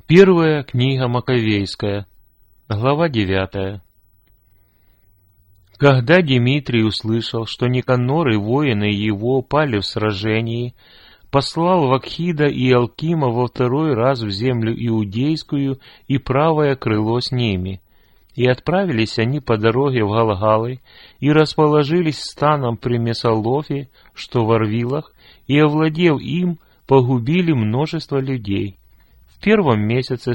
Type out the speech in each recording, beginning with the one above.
Первая книга Маковейская, глава 9. Когда Дмитрий услышал, что Никанор и воины его пали в сражении, послал Вакхида и Алкима во второй раз в землю иудейскую и правое крыло с ними. И отправились они по дороге в Галгалы и расположились станом при Месолофе, что в Орвилах, и, овладев им, погубили множество людей. В первом месяце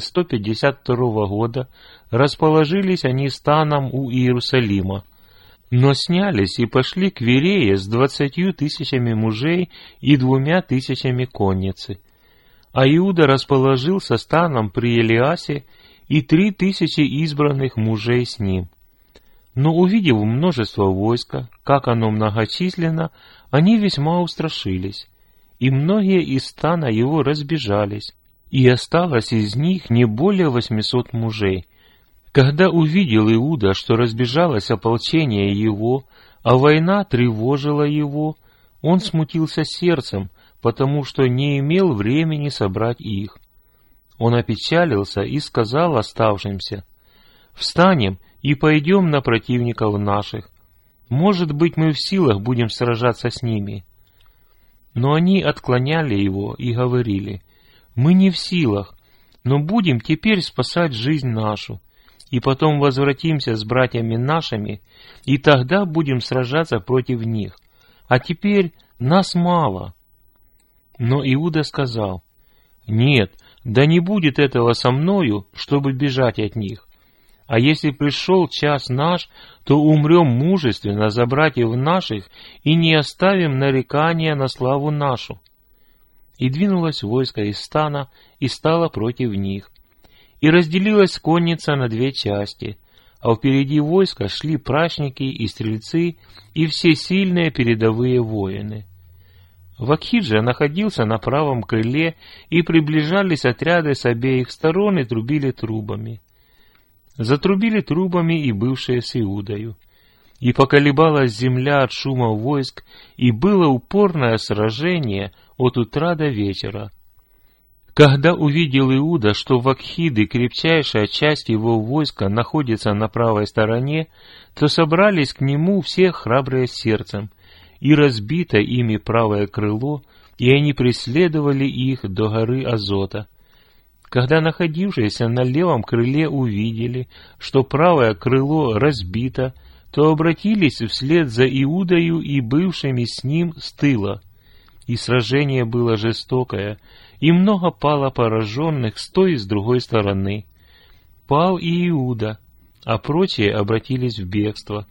152 года расположились они станом у Иерусалима, но снялись и пошли к Верее с 20 000 мужей и 2 000 конницы. А Иуда расположился станом при Елиасе и 3000 избранных мужей с ним. Но увидев множество войска, как оно многочисленно, они весьма устрашились, и многие из стана его разбежались, и осталось из них не более 800 мужей. Когда увидел Иуда, что разбежалось ополчение его, а война тревожила его, он смутился сердцем, потому что не имел времени собрать их. Он опечалился и сказал оставшимся: «Встанем и пойдем на противников наших. Может быть, мы в силах будем сражаться с ними». Но они отклоняли его и говорили: «Мы не в силах, но будем теперь спасать жизнь нашу, и потом возвратимся с братьями нашими, и тогда будем сражаться против них. А теперь нас мало». Но Иуда сказал: «Нет, да не будет этого со мною, чтобы бежать от них. А если пришел час наш, то умрем мужественно за братьев наших и не оставим нарекания на славу нашу». И двинулось войско из стана и стало против них. И разделилась конница на 2 части, а впереди войска шли прачники и стрельцы и все сильные передовые воины. Вакхид же находился на правом крыле, и приближались отряды с обеих сторон и трубили трубами. Затрубили трубами и бывшие с Иудою. И поколебалась земля от шума войск, и было упорное сражение от утра до вечера. Когда увидел Иуда, что Вакхид и крепчайшая часть его войска находится на правой стороне, то собрались к нему все храбрые сердцем, и разбито ими правое крыло, и они преследовали их до горы Азота. Когда находившиеся на левом крыле увидели, что правое крыло разбито, то обратились вслед за Иудою и бывшими с ним с тыла. И сражение было жестокое, и много пало пораженных с той и с другой стороны. Пал и Иуда, а прочие обратились в бегство.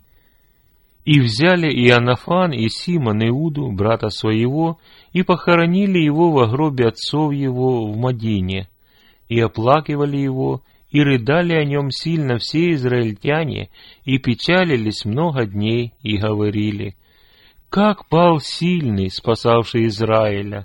И взяли Иоаннафан и Симон Иуду, брата своего, и похоронили его во гробе отцов его в Мадине, и оплакивали его, и рыдали о нем сильно все израильтяне, и печалились много дней, и говорили: «Как пал сильный, спасавший Израиля!»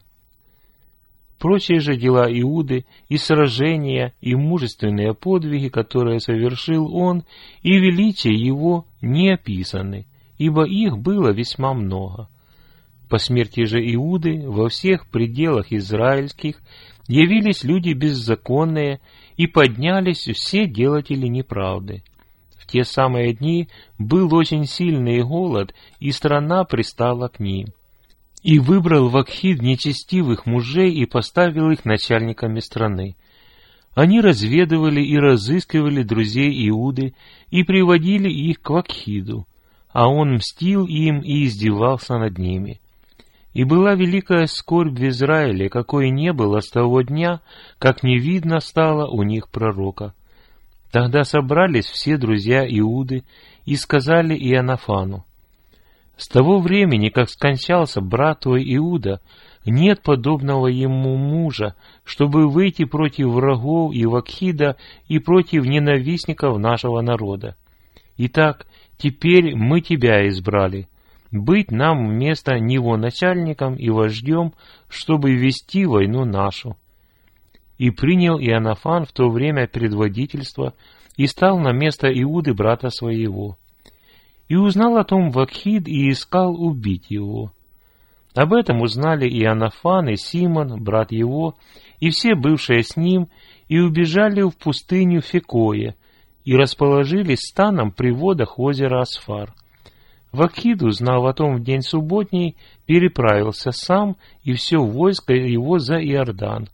Прочие же дела Иуды, и сражения, и мужественные подвиги, которые совершил он, и величие его не описаны, ибо их было весьма много. По смерти же Иуды во всех пределах израильских явились люди беззаконные, и поднялись все делатели неправды. В те самые дни был очень сильный голод, и страна пристала к ним. И выбрал Вакхид нечестивых мужей и поставил их начальниками страны. Они разведывали и разыскивали друзей Иуды и приводили их к Вакхиду, а он мстил им и издевался над ними. И была великая скорбь в Израиле, какой не было с того дня, как не видно стало у них пророка. Тогда собрались все друзья Иуды и сказали Иоаннафану: «С того времени, как скончался брат твой Иуда, нет подобного ему мужа, чтобы выйти против врагов и Вакхида и против ненавистников нашего народа. Итак, теперь мы тебя избрали, быть нам вместо него начальником и вождем, чтобы вести войну нашу». И принял Иоаннафан в то время предводительство и стал на место Иуды брата своего. И узнал о том Вакхид и искал убить его. Об этом узнали Иоаннафан и Симон, брат его, и все бывшие с ним, и убежали в пустыню Фекое, и расположились станом при водах озера Асфар. Вакхид, узнав о том в день субботний, переправился сам и все войско его за Иордан.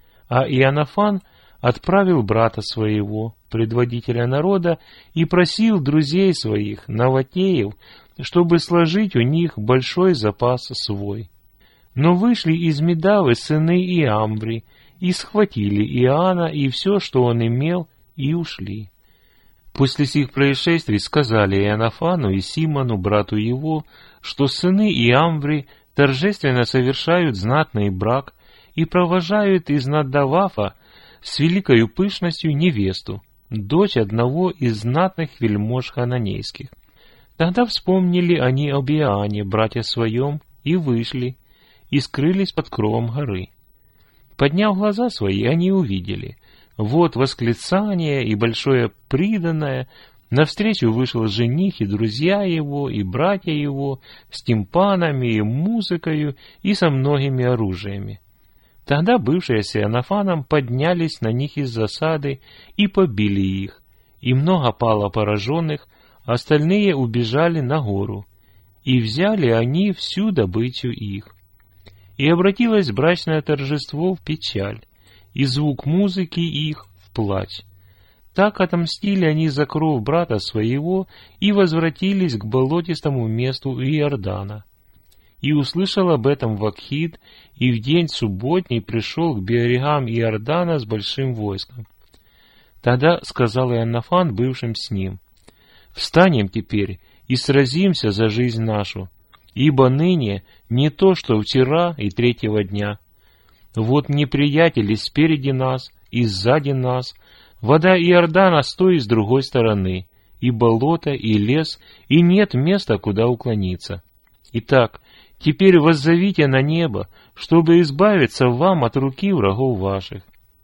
А Иоаннафан отправил брата своего, предводителя народа, и просил друзей своих, новотеев, чтобы сложить у них большой запас свой. Но вышли из Медавы сыны Иамври, и схватили Иоанна и все, что он имел, и ушли. После сих происшествий сказали Иоаннафану и Симону, брату его, что сыны Иамври торжественно совершают знатный брак и провожают из Наддавафа с великою пышностью невесту, дочь одного из знатных вельмож хананейских. Тогда вспомнили они об Иоанне, брате своем, и вышли, и скрылись под кровом горы. Подняв глаза свои, они увидели. Вот восклицание и большое приданое. Навстречу вышел жених и друзья его, и братья его, с тимпанами и музыкою, и со многими оружиями. Тогда бывшие с Иоаннафаном поднялись на них из засады и побили их, и много пало пораженных, остальные убежали на гору, и взяли они всю добычу их. И обратилось брачное торжество в печаль, и звук музыки их в плач. Так отомстили они за кровь брата своего и возвратились к болотистому месту Иордана. И услышал об этом Вакхид, и в день субботний пришел к берегам Иордана с большим войском. Тогда сказал Иоаннафан бывшим с ним: «Встанем теперь и сразимся за жизнь нашу, ибо ныне не то, что вчера и третьего дня. Вот неприятели спереди нас и сзади нас, вода Иордана стоит с другой стороны, и болото, и лес, и нет места, куда уклониться. Итак, теперь воззовите на небо, чтобы избавиться вам от руки врагов ваших».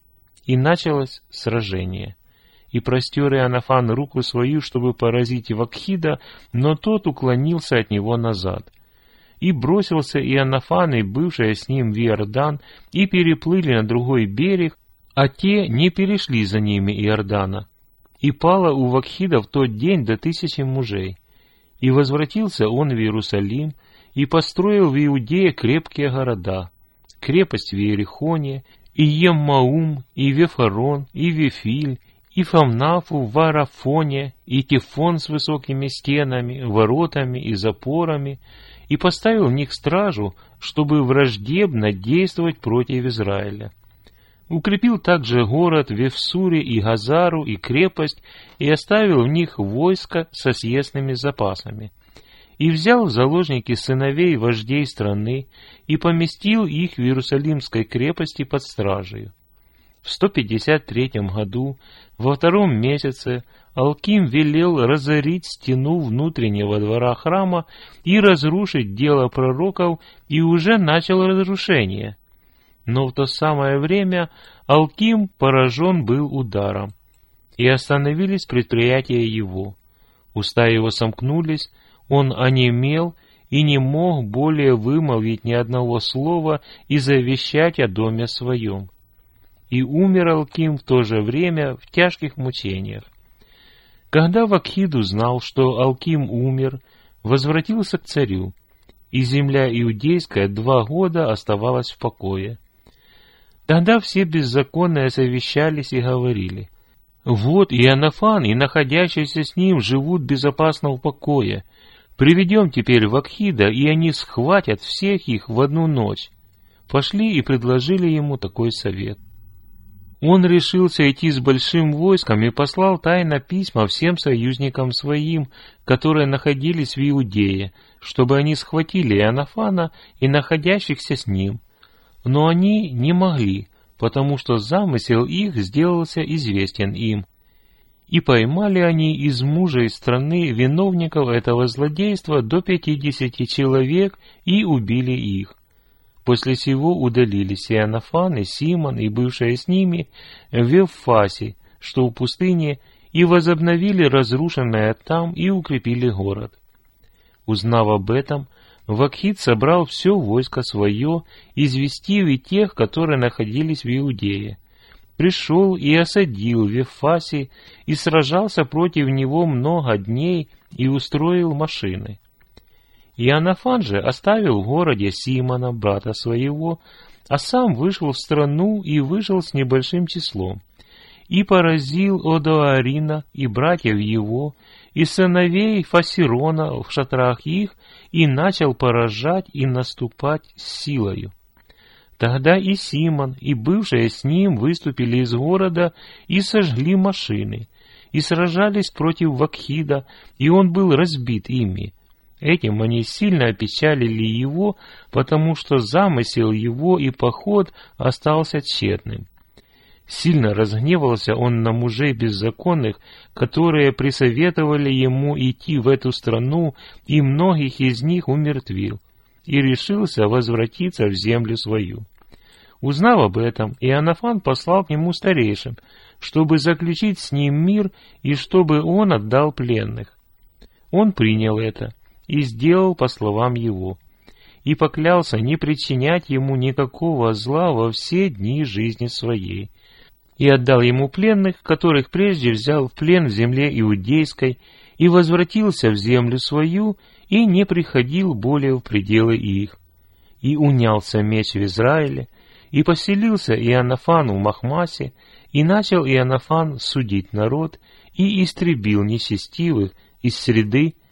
И началось сражение. И простер Иоаннафан руку свою, чтобы поразить Вакхида, но тот уклонился от него назад. И бросился Иоаннафан и бывшие с ним в Иордан, и переплыли на другой берег, а те не перешли за ними Иордана. И пало у Вакхида в тот день до 1000 мужей. И возвратился он в Иерусалим, и построил в Иудее крепкие города, крепость в Иерихоне, и Еммаум, и Вефарон, и Вифиль, и Фамнафу в Варафоне, и Тифон с высокими стенами, воротами и запорами, и поставил в них стражу, чтобы враждебно действовать против Израиля. Укрепил также город Вефсуре и Газару и крепость, и оставил в них войско со съестными запасами. И взял в заложники сыновей вождей страны, и поместил их в Иерусалимской крепости под стражей. В 153 году, во 2 месяце, Алким велел разорить стену внутреннего двора храма и разрушить дело пророков, и уже начал разрушение. Но в то самое время Алким поражен был ударом, и остановились предприятия его. Уста его сомкнулись, он онемел и не мог более вымолвить ни одного слова и завещать о доме своем. И умер Алким в то же время в тяжких мучениях. Когда Вакхид узнал, что Алким умер, возвратился к царю, и земля иудейская 2 года оставалась в покое. Тогда все беззаконные совещались и говорили: «Вот Иоаннафан и находящиеся с ним живут безопасно в покое. Приведем теперь Вакхида, и они схватят всех их в одну ночь». Пошли и предложили ему такой совет. Он решился идти с большим войском и послал тайно письма всем союзникам своим, которые находились в Иудее, чтобы они схватили Иоаннафана и находящихся с ним. Но они не могли, потому что замысел их сделался известен им. И поймали они из мужей страны виновников этого злодейства до 50 человек и убили их. После сего удалились Иоаннафан и Симон, и бывшие с ними, в Веффасе, что в пустыне, и возобновили разрушенное там и укрепили город. Узнав об этом, Вакхид собрал все войско свое, известив и тех, которые находились в Иудее, пришел и осадил Вифаси, и сражался против него много дней, и устроил машины. Иоаннафан же оставил в городе Симона, брата своего, а сам вышел в страну и вышел с небольшим числом, и поразил Одоарина и братьев его, и сыновей Фасирона в шатрах их, и начал поражать и наступать с силою. Тогда и Симон, и бывшие с ним выступили из города и сожгли машины, и сражались против Вакхида, и он был разбит ими. Этим они сильно опечалили его, потому что замысел его и поход остался тщетным. Сильно разгневался он на мужей беззаконных, которые присоветовали ему идти в эту страну, и многих из них умертвил, и решился возвратиться в землю свою. Узнав об этом, Иоаннафан послал к нему старейшин, чтобы заключить с ним мир и чтобы он отдал пленных. Он принял это и сделал по словам его, и поклялся не причинять ему никакого зла во все дни жизни своей, и отдал ему пленных, которых прежде взял в плен в земле иудейской, и возвратился в землю свою, и не приходил более в пределы их. И унялся меч в Израиле, и поселился Иоаннафан в Махмасе, и начал Иоаннафан судить народ, и истребил нечестивых из среды